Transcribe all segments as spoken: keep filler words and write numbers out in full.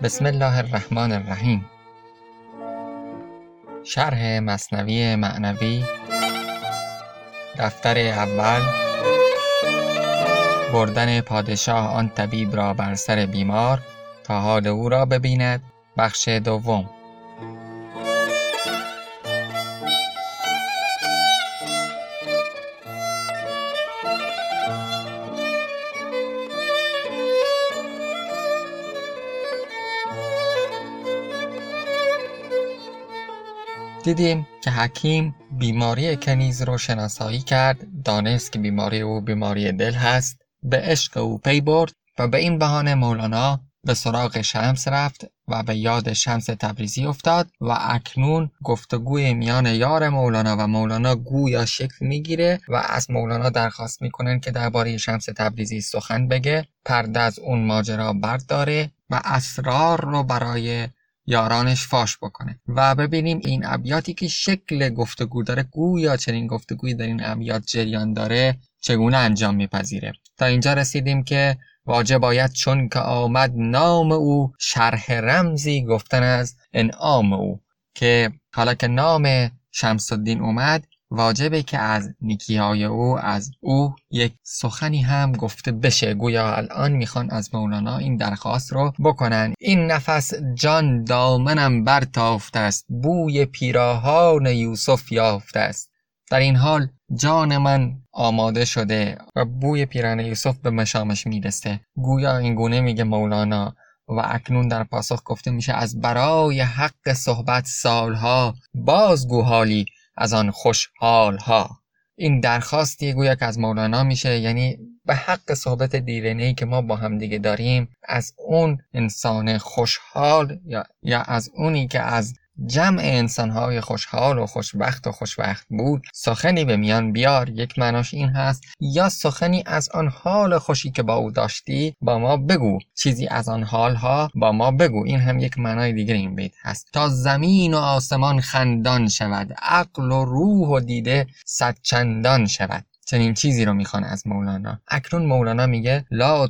بسم الله الرحمن الرحیم. شرح مثنوی معنوی، دفتر اول. بردن پادشاه آن طبیب را بر سر بیمار تا حال او را ببیند. بخش دوم. دیدیم که حکیم بیماری کنیز رو شناسایی کرد، دانست که بیماری او بیماری دل هست، به عشق او پی برد و به این بهانه مولانا به سراغ شمس رفت و به یاد شمس تبریزی افتاد و اکنون گفتگوی میان یار مولانا و مولانا گویا شکل میگیره و از مولانا درخواست میکنن که درباره شمس تبریزی سخن بگه، پرده از اون ماجرا برداره و اسرار رو برای یارانش فاش بکنه و ببینیم این ابیاتی که شکل گفتگو داره، گویا چنین گفتگویی در این ابیات جریان داره، چگونه انجام میپذیره. تا اینجا رسیدیم که واجب باید چون که آمد نام او، شرح رمزی گفتن از انعام او، که حالا که نام شمس الدین اومد واجبه که از نیکیهای او، از او یک سخنی هم گفته بشه. گویا الان میخوان از مولانا این درخواست رو بکنن. این نفس جان دامنم برتافته است، بوی پیراهان یوسف یافته است. در این حال جان من آماده شده و بوی پیراهن یوسف به مشامش میرسه. گویا این گونه میگه مولانا و اکنون در پاسخ گفته میشه از برای حق صحبت سالها، بازگو حالی از آن خوشحال ها. این درخواستی گویا که از مولانا میشه، یعنی به حق صحبت دیرینه‌ای که ما با هم دیگه داریم، از اون انسان خوشحال یا, یا از اونی که از جمع انسانهای خوشحال و خوشبخت و خوشبخت بود سخنی به میان بیار. یک معناش این هست، یا سخنی از آن حال خوشی که با او داشتی با ما بگو، چیزی از آن حالها با ما بگو. این هم یک معنای دیگر این بیت هست. تا زمین و آسمان خندان شود، عقل و روح و دیده صد چندان شود. چنین چیزی رو میخوان از مولانا. اکنون مولانا میگه لا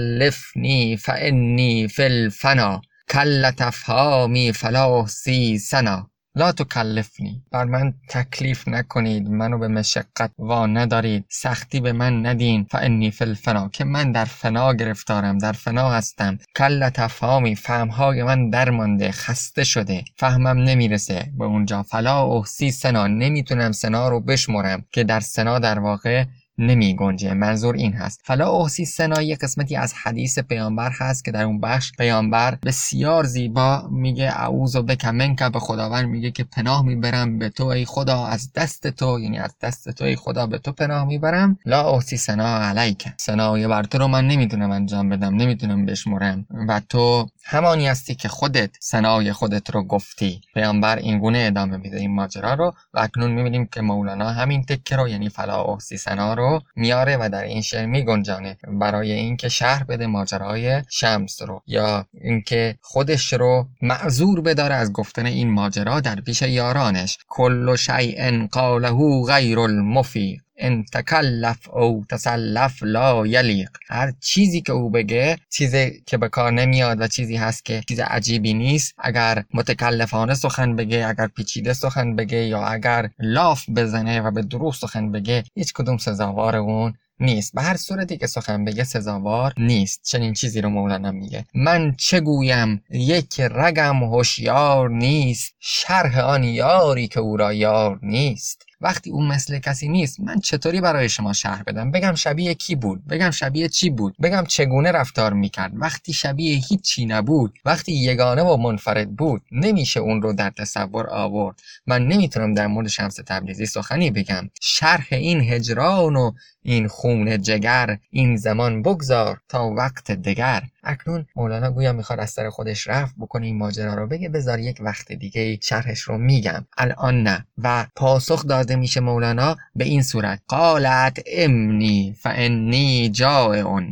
تکلفنی فانی فی الفنا، کلت افهامی فلا احصی ثنا. لا تکلفنی، بر من تکلیف نکنید، منو به مشقت وا ندارید، سختی به من ندین. فانی فی الفنا، که من در فنا گرفتارم، در فنا هستم. کلت افهامی، فهمهای من درمانده، خسته شده، فهمم نمیرسه به اونجا. فلا احصی ثنا، نمیتونم ثنا رو بشمرم، که در ثنا در واقع نمی گنجه. منظور این هست فلا احصی ثنا یک قسمتی از حدیث پیامبر هست که در اون بخش پیامبر بسیار زیبا میگه اعوذ بک منک، به خداوند میگه که پناه میبرم به تو ای خدا، از دست تو، یعنی از دست تو ای خدا به تو پناه میبرم. لا احصی ثنا علیک، ثنای بر تو رو من نمیتونم انجام بدم، نمیتونم بشمرم و تو همانی هستی که خودت ثنای خودت رو گفتی. پیامبر این گونه ادامه میده این ماجرا رو و اکنون میبینیم که مولانا همین تکه رو، یعنی فلا احصی ثنا رو میاره و در این شعر میگنجانه برای اینکه شرح بده ماجرای شمس رو، یا اینکه خودش رو معذور بداره از گفتن این ماجرا در پیش یارانش. کل شیء قاله غیر المفیق، ان تکلف او تسلف لا یلیق. هر چیزی که او بگه چیزی که به کار نمیاد و چیزی هست که چیز عجیبی نیست. اگر متکلفانه سخن بگه، اگر پیچیده سخن بگه، یا اگر لاف بزنه و به دروغ سخن بگه، هیچ کدوم سزاوار اون نیست. به هر صورتی که سخن بگه سزاوار نیست. چنین چیزی رو مولانا میگه. من چه گویم یک رگم هوشیار نیست، شرح آن یاری که او را یار نیست. وقتی اون مثل کسی نیست، من چطوری برای شما شرح بدم؟ بگم شبیه کی بود؟ بگم شبیه چی بود؟ بگم چگونه رفتار میکرد؟ وقتی شبیه هیچی نبود، وقتی یگانه و منفرد بود، نمیشه اون رو در تصور آورد. من نمیتونم در مورد شمس تبریزی سخنی بگم. شرح این هجران و این خون جگر، این زمان بگذار تا وقت دگر. اکنون مولانا گویا میخواد از سر خودش رفع بکنه این ماجرا رو، بگه بذار یک وقت دیگه شرحش رو میگم، الان نه. و پاسخ داده میشه مولانا به این صورت: قالت امنی فانی جائع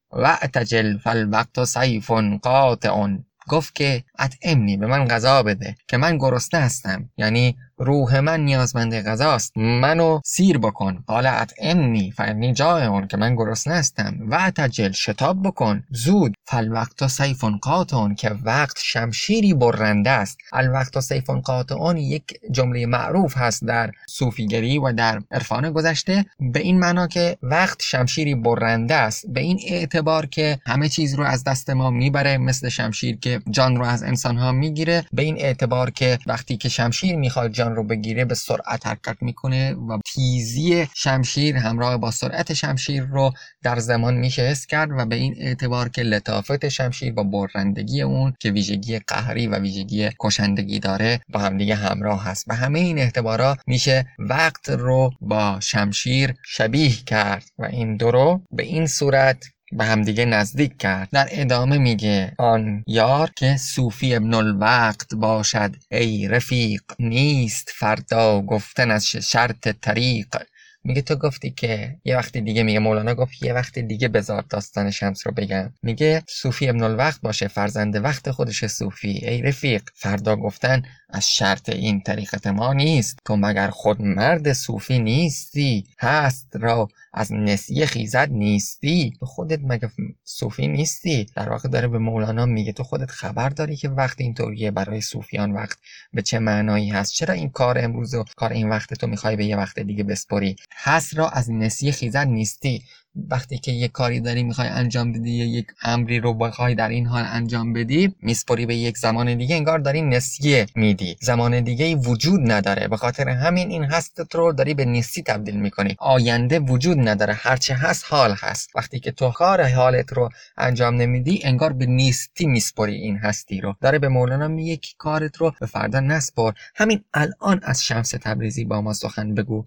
واعتجل فالوقت سیف قاطع. گفت که اطعمنی، به من غذا بده که من گرسنه هستم، یعنی روح من نیازمند غذاست، منو سیر بکن. قال اطعمنی فانی جائع، که من گرسنه هستم. و تجل شتاب بکن زود. فالوقت سیف قاطع، که وقت شمشیری برنده است. الوقت سیف قاطع یک جمله معروف هست در صوفیگری و در عرفان گذشته، به این معنا که وقت شمشیری برنده است، به این اعتبار که همه چیز رو از دست ما میبره، مثل شمشیر که جان رو از انسان ها میگیره. به این اعتبار که وقتی که شمشیر میخواد جان رو بگیره به سرعت حرکت میکنه و تیزی شمشیر همراه با سرعت شمشیر رو در زمان میشه حس کرد، و به این اعتبار که لطافت شمشیر با برندگی اون که ویژگی قهری و ویژگی کشندگی داره با هم دیگه همراه هست. و همه این اعتبارا میشه وقت رو با شمشیر شبیه کرد و این دو رو به این صورت به همدیگه نزدیک کرد. در ادامه میگه آن یار که صوفی ابن الوقت باشد ای رفیق، نیست فردا گفتن از شرط طریق. میگه تو گفتی که یه وقت دیگه، میگه مولانا گفت یه وقت دیگه بذار داستان شمس رو بگم. میگه صوفی ابن الوقت باشه، فرزند وقت خودش صوفی، ای رفیق فردا گفتن از شرط این طریقت ما نیست. تو مگر خود مرد صوفی نیستی؟ هست را از نسیه خیزد نیستی. تو خودت مگه صوفی نیستی؟ در واقع داره به مولانا میگه تو خودت خبر داری که وقت اینطوریه؟ برای صوفیان وقت به چه معنایی هست؟ چرا این کار امروز و کار این وقت تو میخوای به یه وقت دیگه بسپری؟ هست را از نسیه خیزد نیستی. وقتی که یه کاری داری میخوای انجام بدی یا یک امری رو بخوای در این حال انجام بدی، میسپری به یک زمان دیگه، انگار داری نسیه میدی، زمان دیگه ای وجود نداره. به خاطر همین این هستت رو داری به نیستی تبدیل میکنی. آینده وجود نداره، هرچه هست حال هست. وقتی که تو کار حالت رو انجام نمیدی، انگار به نیستی میسپری این هستی رو. داره به مولانا میگه که کارت رو به فردا نسپر. همین الان از شمس تبریزی با ما سخن بگو.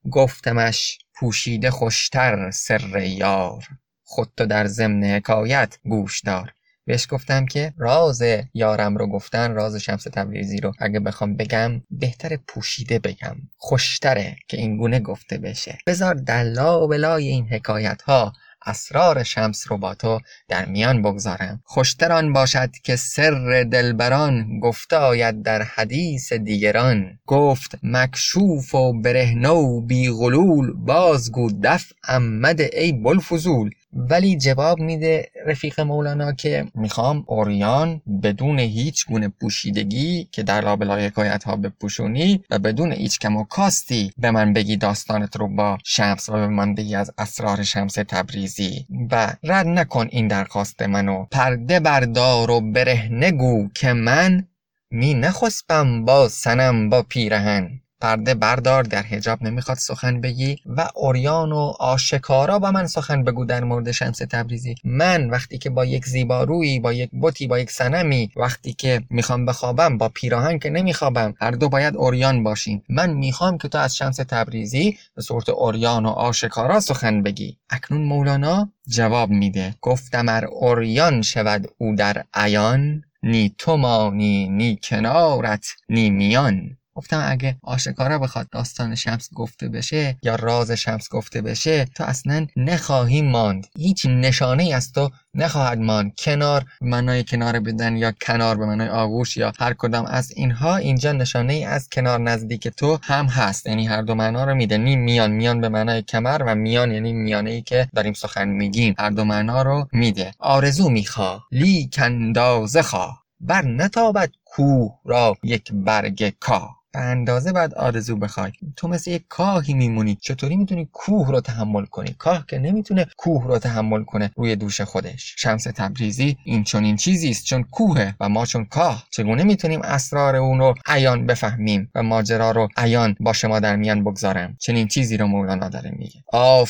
گفتمش پوشیده خوشتر سر یار، خود تو در ضمن حکایت گوش دار. بهش گفتم که راز یارم رو گفتن، راز شمس تبریزی رو اگه بخوام بگم بهتر پوشیده بگم، خوشتره که این گونه گفته بشه. بذار در لا و بلای این حکایت ها اسرار شمس رو با تو در میان بگذارم. خوشتر آن باشد که سر دلبران، گفته آید در حدیث دیگران. گفت مکشوف و برهنه و بی غلول، بازگو دفع مده ای بوالفضول. ولی جواب میده رفیق مولانا که میخوام عریان بدون هیچ گونه پوشیدگی که در لابلای حکایت ها بپوشونی و بدون هیچ کم و کاستی به من بگی داستانت رو با شمس و به من بگی از اسرار شمس تبریزی و رد نکن این درخواست منو. پرده بردار و برهنه گو که من می نخسبم با صنم با پیرهن. پرده بردار، در حجاب نمیخواد سخن بگی و عریان و آشکارا با من سخن بگو در مورد شمس تبریزی. من وقتی که با یک زیبارویی، با یک بتی، با یک صنمی وقتی که میخوام بخوابم، با پیراهن که نمیخوابم، هر دو باید عریان باشیم. من میخوام که تو از شمس تبریزی به صورت عریان و آشکارا سخن بگی. اکنون مولانا جواب میده، گفتم ار عریان شود او در عیان، نی تو مانی نی کنارت نی میان. گفتم اگه آشکارا بخواد داستان شمس گفته بشه یا راز شمس گفته بشه، تو اصلا نخواهی ماند، هیچ نشانه از تو نخواهد ماند. کنار به معنای کنار بدن یا کنار به معنای آغوش یا هر کدام از اینها، اینجا نشانه ای از کنار نزدیک تو هم هست، یعنی هر دو معنا رو میده. نی میان، میان به معنای کمر و میان یعنی میانه ای که داریم سخن میگیم، هر دو معنا رو میده. آرزو میخوا لیک اندازه خوا، بر نتابد کوه را یک برگ کاه. به اندازه باید آرزو بخوای. تو مثل یک کاهی میمونی، چطوری میتونی کوه رو تحمل کنی؟ کاه که نمیتونه کوه رو تحمل کنه روی دوش خودش. شمس تبریزی این چون این چیزی است، چون کوه و ما چون کاه. چگونه میتونیم اسرار اون رو عیان بفهمیم و ماجرا رو عیان با شما در میان بگذارم؟ چنین چیزی رو مولانا داره میگه.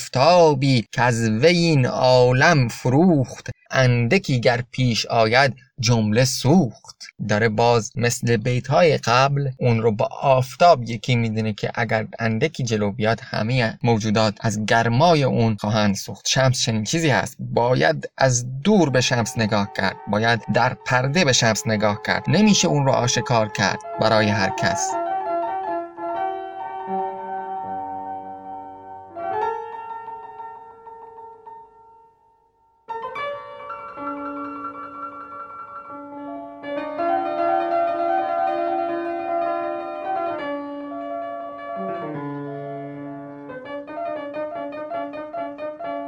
آفتابی که از وی این عالم فروخت، اندکی گر پیش آید جمله سوخت. داره باز مثل بیت‌های قبل اون رو با آفتاب یکی میدونه که اگر اندکی جلو بیاد همه موجودات از گرمای اون خواهند سوخت. شمس چنین چیزی هست، باید از دور به شمس نگاه کرد، باید در پرده به شمس نگاه کرد، نمیشه اون رو آشکار کرد برای هر کس.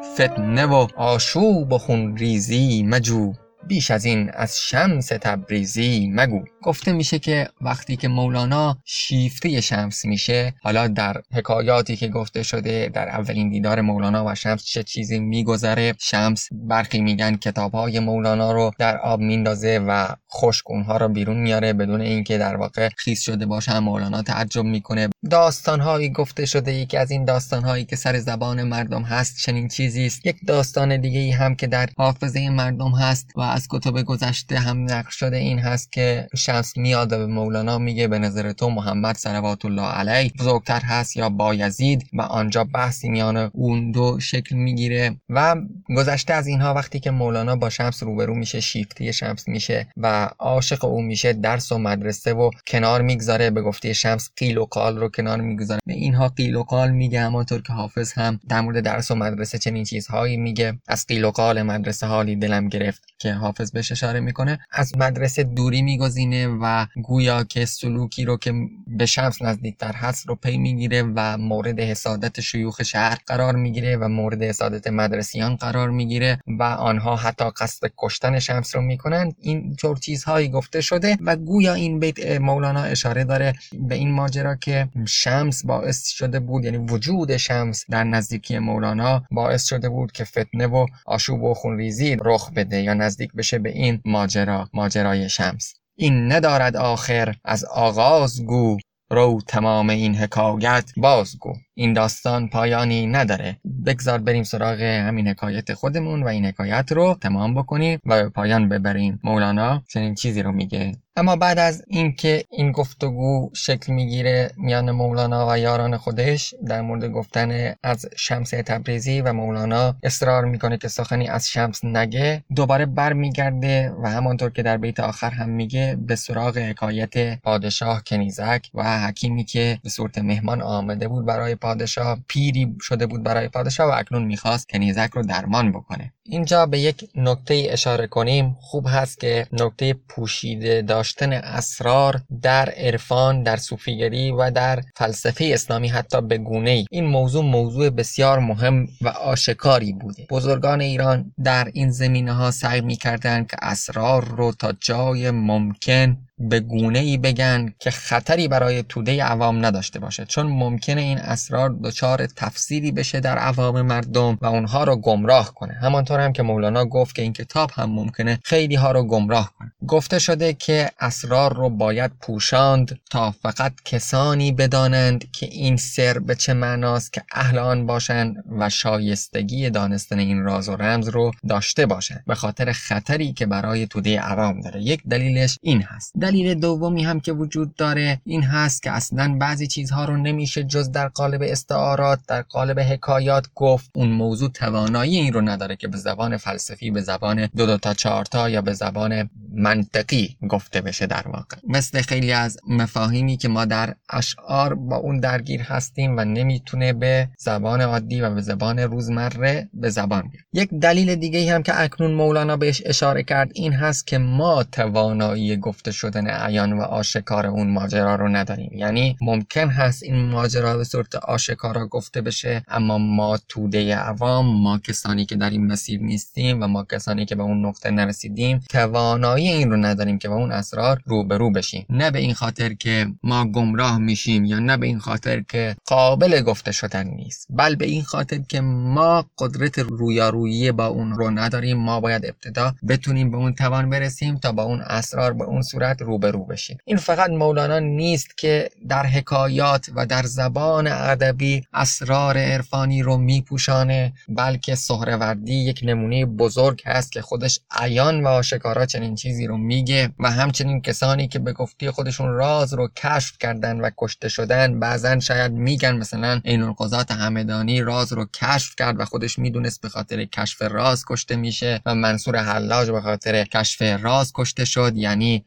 فتنه و آشوب و خون ریزی مجو، بیش از این از شمس تبریزی مگو. گفته میشه که وقتی که مولانا شیفته شمس میشه، حالا در حکایاتی که گفته شده در اولین دیدار مولانا و شمس چه چیزی میگذره. شمس برخی میگن کتابهای مولانا رو در آب میندازه و خشک اونها رو بیرون میاره بدون اینکه در واقع خیس شده باشه. مولانا تعجب میکنه. داستانهایی گفته شده، یکی از این داستانهایی که سر زبان مردم هست چنین چیزی است. یک داستان دیگه ای هم که در حافظه مردم هست و از کتب گذشته هم نقل شده این هست که شمس میاد و به مولانا میگه به نظر تو محمد صلوات الله علیه بزرگتر هست یا بایزید، و آنجا بحثی میان اون دو شکل میگیره. و گذشته از اینها وقتی که مولانا با شمس روبرو میشه، شیفته شمس میشه و عاشق او میشه، درس و مدرسه و کنار میگذاره. به گفته شمس قیل و قال رو کنار میگذاره. به اینها قیل و قال میگه، همونطور که حافظ هم در مورد درس و مدرسه چنین چیزهایی میگه. از قیل و قال مدرسه حالی دلم گرفت که حافظ بهش اشاره میکنه. از مدرسه دوری میگزینه و گویا که سلوکی رو که به شمس نزدیکتر هست رو پی میگیره و مورد حسادت شیوخ شهر قرار میگیره و مورد حسادت مدرسیان قرار میگیره و آنها حتی قصد کشتن شمس رو میکنن. این طور چیزهایی گفته شده و گویا این بیت مولانا اشاره داره به این ماجرا که شمس باعث شده بود، یعنی وجود شمس در نزدیکی مولانا باعث شده بود که فتنه و آشوب و خونریزی رخ بده یا نزدیک بشه به این ماجرا، ماجرای شمس. این ندارد آخر از آغاز گو، رو تمام این حکایت بازگو. این داستان پایانی نداره. بگذار بریم سراغ همین حکایت خودمون و این حکایت رو تمام بکنیم و به پایان ببریم. مولانا چنین چیزی رو میگه. اما بعد از اینکه این گفتگو شکل میگیره میان مولانا و یاران خودش در مورد گفتن از شمس تبریزی و مولانا اصرار میکنه که سخنی از شمس نگه، دوباره بر میگرده و همانطور که در بیت آخر هم میگه به سراغ حکایت پادشاه کنیزک و حکیمی که به صورت مهمان آمده بود برای پادشاه، پیری شده بود برای پادشاه و اکنون میخواست کنیزک رو درمان بکنه. اینجا به یک نکته اشاره کنیم. خوب هست که نکته پوشیده داشتن اسرار در عرفان، در صوفیگری و در فلسفه اسلامی حتی به گونه‌ای، این موضوع موضوع بسیار مهم و آشکاری بوده. بزرگان ایران در این زمینه‌ها سعی می‌کردند که اسرار رو تا جای ممکن به گونه‌ای بگن که خطری برای توده عوام نداشته باشه، چون ممکنه این اسرار دچار تفسیری بشه در عوام مردم و اونها رو گمراه کنه. همانطور هم که مولانا گفت که این کتاب هم ممکنه خیلی ها رو گمراه کنه. گفته شده که اسرار رو باید پوشاند تا فقط کسانی بدانند که این سر به چه معناست که اهل آن باشند و شایستگی دانستن این راز و رمز رو داشته باشند، به خاطر خطری که برای توده عوام داره. یک دلیلش این هست. دلیل دومی هم که وجود داره این هست که اصلا بعضی چیزها رو نمیشه جز در قالب استعارات، در قالب حکایات گفت. اون موضوع توانایی این رو نداره که به زبان فلسفی، به زبان دو دو تا چهار تا یا به زبان منطقی گفته بشه. در واقع مثل خیلی از مفاهیمی که ما در اشعار با اون درگیر هستیم و نمیتونه به زبان عادی و به زبان روزمره به زبان بیاد. یک دلیل دیگه هم که اکنون مولانا بهش اشاره کرد این هست که ما توانایی گفته شدن عیان و آشکار اون ماجرا رو نداریم. یعنی ممکن هست این ماجرا به صورت آشکارا گفته بشه، اما ما توده عوام، ما کسانی که در این مسیر نیستیم و ما کسانی که به اون نقطه نرسیدیم، توانایی این رو نداریم که با اون اسرار روبرو بشیم. نه به این خاطر که ما گمراه میشیم یا نه به این خاطر که قابل گفته شدن نیست، بل به این خاطر که ما قدرت رویارویی با اون رو نداریم. ما باید ابتدا بتونیم به اون توان برسیم تا با اون اسرار به اون صورت روبرو بشیم. این فقط مولانا نیست که در حکایات و در زبان ادبی اسرار عرفانی رو میپوشانه، بلکه سهروردی یک نمونه بزرگ هست که خودش عیان و آشکارا چنین چیزی رو میگه و همچنین کسانی که به گفته خودشون راز رو کشف کردن و کشته شدن بعضن شاید میگن مثلا عین القضات همدانی راز رو کشف کرد و خودش میدونست به خاطر کشف راز کشته میشه و منصور حلاج به خاطر کشف راز کشته شد. یعنی چیزی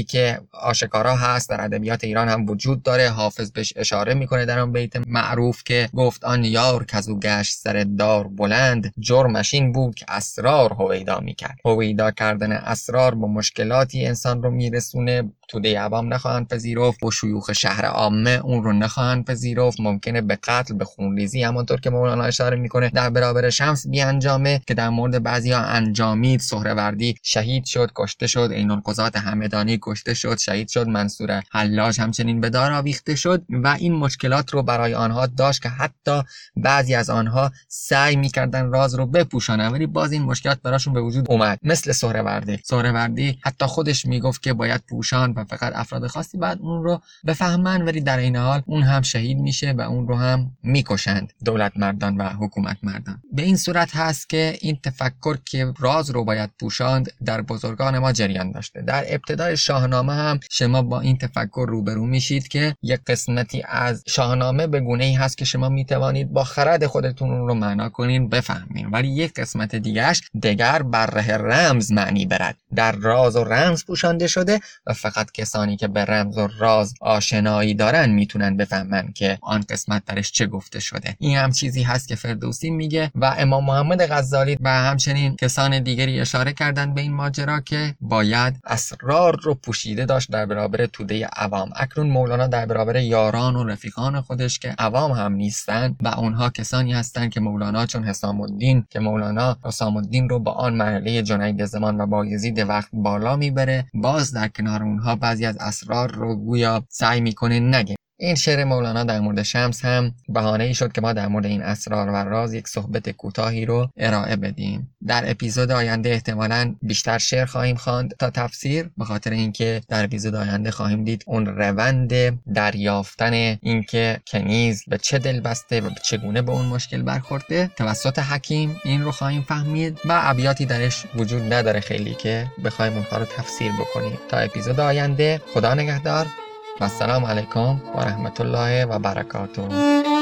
که آشکارا هست در ادبیات ایران هم وجود داره. حافظ بهش اشاره میکنه در اون بیت معروف که گفت آن یار کزو گشت سر دار بلند، جرمش این بود که اسرار هویدا میکرد. هویدا کردن اسرار با مشکلاتی انسان رو میرسونه. توده عوام نخواهند پذیرفت و شیوخ شهر عامه اون رو نخواهند پذیرفت. ممکنه به قتل، به خونریزی، همونطور که مولانا اشاره میکنه در برابر شمس بیانجامه که در مورد بعضیا انجامید. سهروردی شهید شد، کشته شد. عین‌القضات همدانی کشته شد، شهید شد. منصور حلاج همچنین به دار آویخته شد و این مشکلات رو برای آنها داشت که حتی بعضی از آنها سعی میکردن راز رو بپوشانن ولی باز این مشکلات براشون به وجود اومد. مثل سهروردی. سهروردی حتی خودش میگفت که باید پوشان و فقط افراد خاصی بعد اون رو بفهمن، ولی در این حال اون هم شهید میشه و اون رو هم میکشند دولت مردان و حکومت مردان. به این صورت هست که این تفکر که راز رو باید پوشاند در بزرگان ما جریان داشته. در ابتدای شاهنامه هم شما با این تفکر روبرو میشید که یک قسمتی از شاهنامه به گونه‌ای هست که شما میتوانید با خرد خودتون اون رو معنا کنین، بفهمین، ولی یک قسمت دیگهش دگر بر ره رمز معنی برد. در راز و رمز پوشانده شده و فقط کسانی که به رمز و راز آشنایی دارن میتونن بفهمن که آن قسمت درش چه گفته شده. این هم چیزی هست که فردوسی میگه و امام محمد غزالی و همچنین کسان دیگری اشاره کردن به این ماجرا که باید اسرار رو پوشیده داشت در برابر توده عوام. اکنون مولانا در برابر یاران و رفیقان خودش که عوام هم نیستن و اونها کسانی هستن که مولانا چون حسام الدین که مولانا حسام الدین رو با آن مرحله جنید زمان و بایزید وقت بالا میبره، باز در کنار اونها بعضی از اسرار رو گویا سعی میکنه نگه. این شعر مولانا در مورد شمس هم بهانه‌ای شد که ما در مورد این اسرار و راز یک صحبت کوتاهی رو ارائه بدیم. در اپیزود آینده احتمالاً بیشتر شعر خواهیم خواند تا تفسیر، به خاطر اینکه در اپیزود آینده خواهیم دید اون روند دریافتن اینکه کنیز به چه دل بسته و چگونه به اون مشکل برخورده توسط حکیم این رو خواهیم فهمید و ابیاتی درش وجود نداره خیلی که بخوایم اونها رو تفسیر بکنیم. تا اپیزود آینده، خدا نگهدار و السلام علیکم و رحمت الله و برکاته.